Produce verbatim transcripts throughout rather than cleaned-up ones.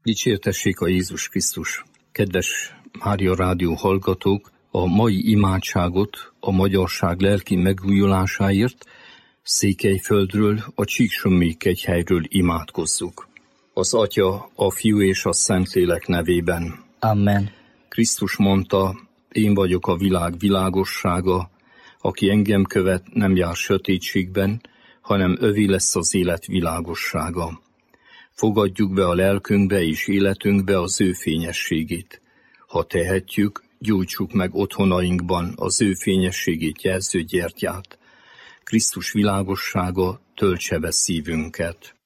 Dicsértessék a Jézus Krisztus! Kedves Mária Rádió hallgatók, a mai imádságot a magyarság lelki megújulásáért Székelyföldről, a Csíksommi kegyhelyről imádkozzuk. Az Atya, a Fiú és a Szentlélek nevében. Amen. Krisztus mondta, én vagyok a világ világossága, aki engem követ, nem jár sötétségben, hanem övé lesz az élet világossága. Fogadjuk be a lelkünkbe és életünkbe az ő fényességét. Ha tehetjük, gyújtsuk meg otthonainkban az ő fényességét jelző gyertyát. Krisztus világossága töltse be szívünket.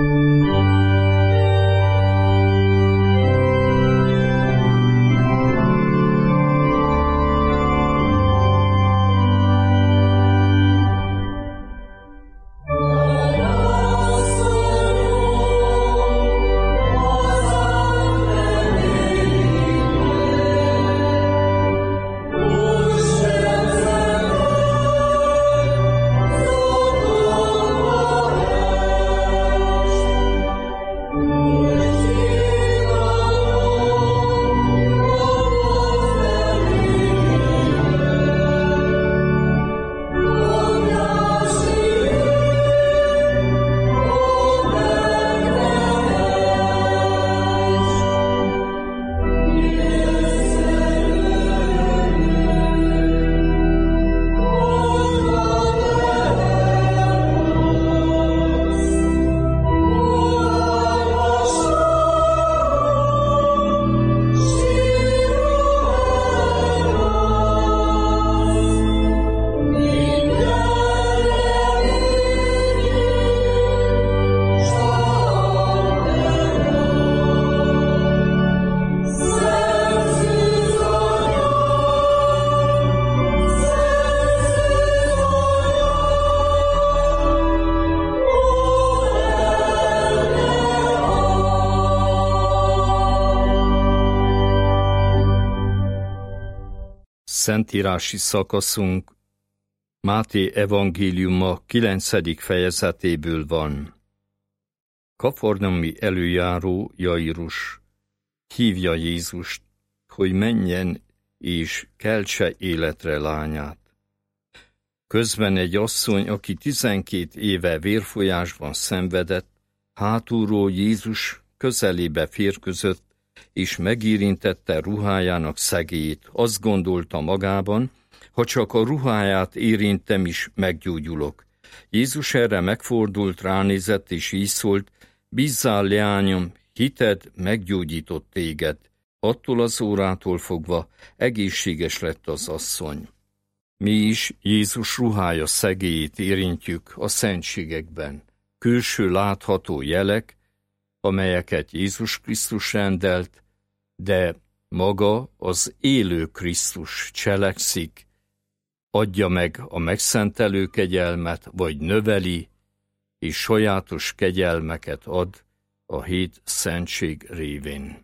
Szentírási szakaszunk Máté evangéliuma kilencedik fejezetéből van. Kafarnaumi előjáró Jairus hívja Jézust, hogy menjen és keltse életre lányát. Közben egy asszony, aki tizenkét éve vérfolyásban szenvedett, hátulról Jézus közelébe férkőzött, és megérintette ruhájának szegélyét. Azt gondolta magában, ha csak a ruháját érintem is, meggyógyulok. Jézus erre megfordult, ránézett, és így szólt, bízzál, leányom, hited meggyógyított téged. Attól az órától fogva egészséges lett az asszony. Mi is Jézus ruhája szegélyét érintjük a szentségekben. Külső látható jelek, amelyeket Jézus Krisztus rendelt, de maga az élő Krisztus cselekszik, adja meg a megszentelő kegyelmet, vagy növeli, és sajátos kegyelmeket ad a hét szentség révén.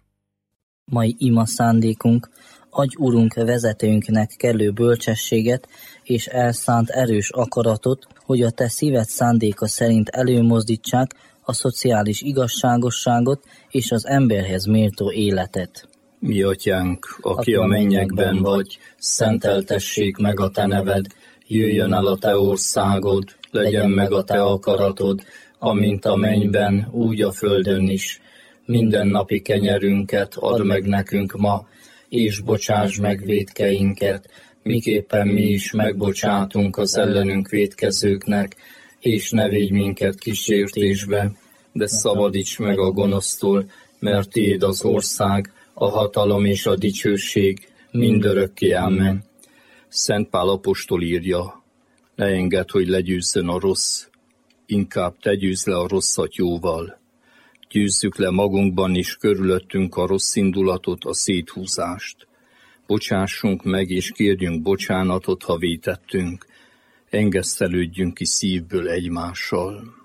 Mai ima szándékunk, adj Urunk vezetőnknek kellő bölcsességet és elszánt erős akaratot, hogy a te szíved szándéka szerint előmozdítsák a szociális igazságosságot és az emberhez méltó életet. Mi atyánk, aki a mennyekben vagy, szenteltessék meg a te neved, jöjjön el a te országod, legyen meg a te akaratod, amint a mennyben, úgy a földön is. Minden napi kenyerünket add meg nekünk ma, és bocsáss meg vétkeinket, miképpen mi is megbocsátunk az ellenünk vétkezőknek, és ne védj minket kísértésbe, de szabadíts meg a gonosztól, mert tiéd az ország, a hatalom és a dicsőség mindörökké. Amen. Szent Pál apostol írja, ne engedd, hogy legyőzzön a rossz, inkább te győzz le a rosszat jóval. Győzzük le magunkban is körülöttünk a rossz indulatot, a széthúzást. Bocsássunk meg és kérjünk bocsánatot, ha vétettünk. Engesztelődjünk ki szívből egymással.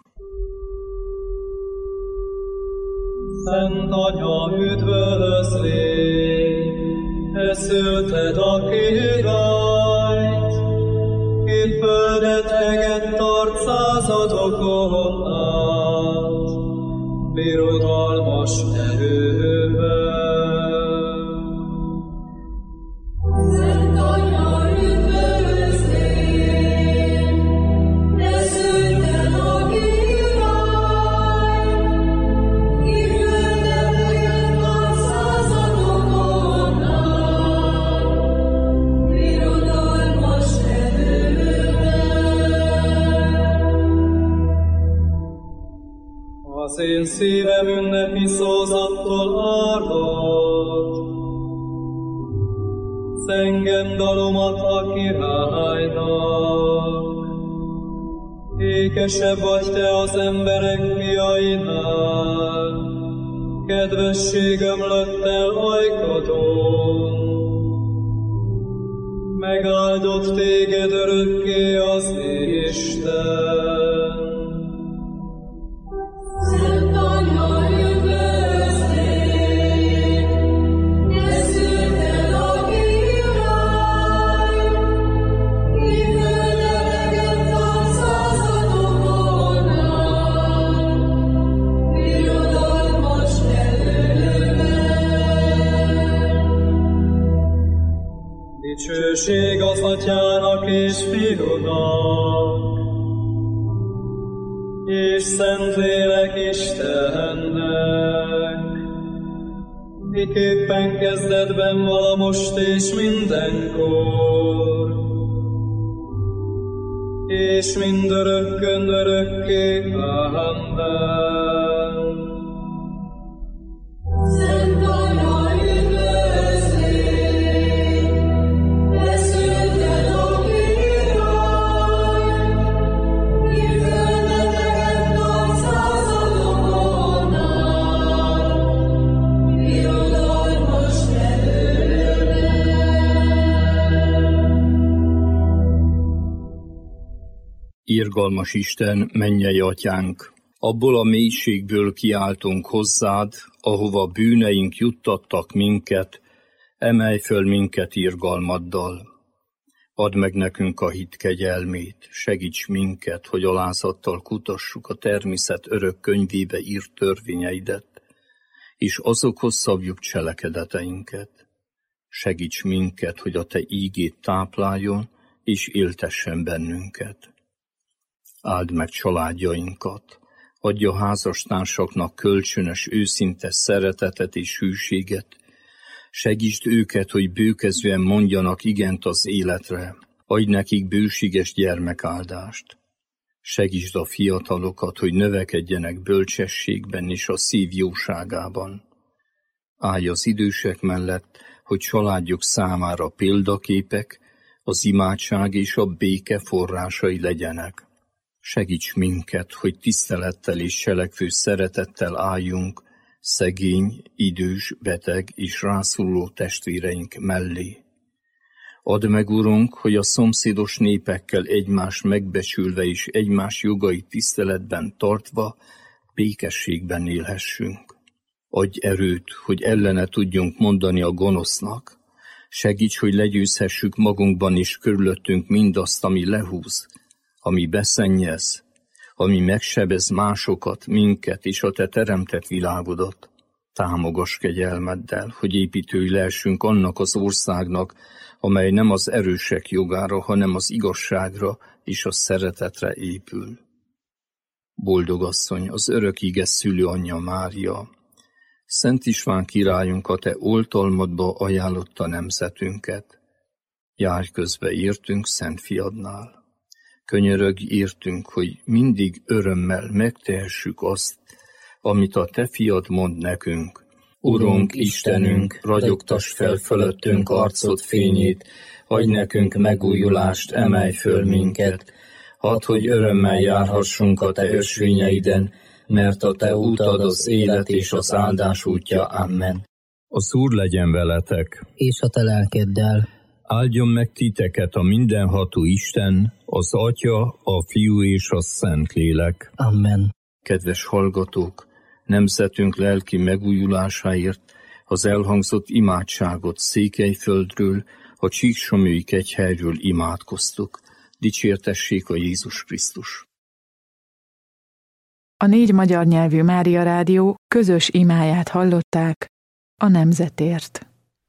Szent Anya, üdvözlégy, te szülted a királyt, itt földeteket tart századokon át. birodalmas erővel. Szent Anya, üdvözlél, te szülted a király, kivőlted neked nagy századokon át, birodalmas erővel. Az én szívem ünnepi szózattól árvad, zengem dalomat a királynak. Ékesebb vagy te az emberek fiainál, kedvesség ömlött el ajkadon. Megáldott téged örökké az Isten. Szent Anya, üdvözlél, te szülted a király, kivőlted neked nagy századokon át, birodalmas erővel. Dicsőség az Atyának és Fiúnak, és Szentlélek Istennek, miképpen kezdetben vala most és mindenkor, és mindörökkön örökké. Amen. Szent Anya, üdvözlél, te szülted a király, kivőlted neked nagy századokon át, birodalmas erővel. Irgalmas Isten, mennyei Atyánk, abból a mélységből kiáltunk hozzád, ahova bűneink juttattak minket, emelj föl minket irgalmaddal. Add meg nekünk a hit kegyelmét, segíts minket, hogy alázattal kutassuk a természet örök könyvébe írt törvényeidet, és azokhoz szabjuk cselekedeteinket. Segíts minket, hogy a te ígét tápláljon, és éltessen bennünket. Áld meg családjainkat, adj a házastársaknak kölcsönös, őszinte szeretetet és hűséget, segítsd őket, hogy bőkezően mondjanak igent az életre, adj nekik bőséges gyermekáldást. Segítsd a fiatalokat, hogy növekedjenek bölcsességben és a szív jóságában. Állj az idősek mellett, hogy családjuk számára példaképek, az imádság és a béke forrásai legyenek. Segíts minket, hogy tisztelettel és cselekvő szeretettel álljunk szegény, idős, beteg és rászoruló testvéreink mellé. Add meg, Urunk, hogy a szomszédos népekkel egymást megbecsülve és egymás jogait tiszteletben tartva békességben élhessünk. Adj erőt, hogy ellene tudjunk mondani a gonosznak. Segíts, hogy legyőzhessük magunkban és körülöttünk mindazt, ami lehúz, ami beszennyez, ami megsebez másokat, minket és a te teremtett világodat. Támogass kegyelmeddel, hogy építői lehessünk annak az országnak, amely nem az erősek jogára, hanem az igazságra és a szeretetre épül. Boldog asszony, az örök ige szülő anyja Mária, Szent István királyunk a te oltalmadba ajánlotta nemzetünket. Járj közbe értünk Szent Fiadnál. Könyörögj értünk, hogy mindig örömmel megtehessük azt, amit a te fiad mond nekünk. Urunk, Istenünk, ragyogtass fel fölöttünk arcod fényét, adj nekünk megújulást, emelj föl minket. Hadd, hogy örömmel járhassunk a te ösvényeiden, mert a te útad az élet és az áldás útja. Amen. Az Úr legyen veletek, És a te lelkeddel. áldjon meg titeket a mindenható Isten, az Atya, a Fiú és a Szentlélek. Amen. Kedves hallgatók, nemzetünk lelki megújulásáért az elhangzott imádságot Székelyföldről, a Csíksomlyói kegyhelyről imádkoztuk. Dicsértessék a Jézus Krisztus! A négy magyar nyelvű Mária Rádió közös imáját hallották a nemzetért.